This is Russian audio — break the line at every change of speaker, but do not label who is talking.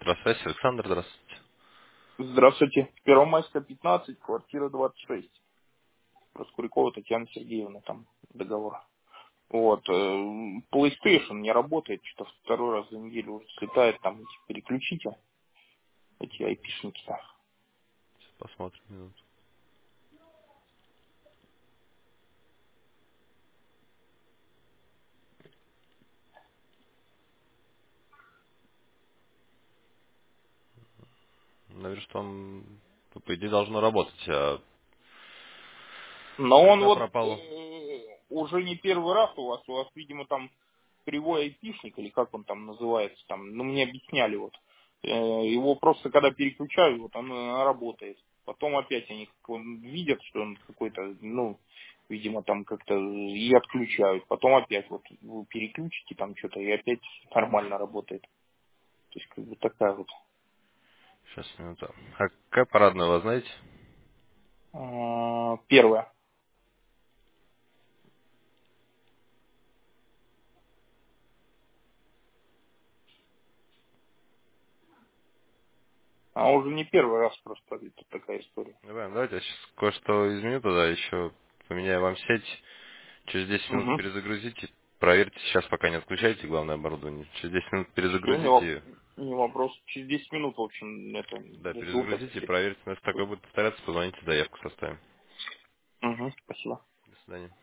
Здравствуйте, Александр, здравствуйте.
Здравствуйте. Первомайская, 15, квартира 26. Проскурякова Татьяна Сергеевна, там договор. Вот. PlayStation не работает, что-то второй раз за неделю уже слетает, там эти переключите, эти айпишники-то.
Сейчас посмотрим минуту. Наверное, что он, по идее, должно работать. А
Но он
когда
вот
пропало?
уже не первый раз у вас, видимо, там кривой айпишник, или как он там называется, там, ну, мне объясняли вот. Его просто когда переключаю, вот он работает. Потом опять они он видят, что он какой-то, ну, видимо, там как-то и отключают. Потом опять вот вы переключите там что-то, и опять нормально работает. То есть как бы такая вот.
Сейчас, минуту. А какая парадная, вы знаете?
Первое. А уже не первый раз просто это такая история.
Давайте я сейчас кое-что изменю тогда, еще поменяю вам сеть. Через 10 минут
Угу.
перезагрузите. Проверьте, сейчас пока не отключайте главное оборудование. Через 10 минут
Все,
перезагрузите.
не вопрос. Через 10 минут, в общем, это
Да,
жду так
перезагрузите,
все.
проверьте. Если такое будет повторяться, позвоните, заявку составим.
Угу, спасибо.
До свидания.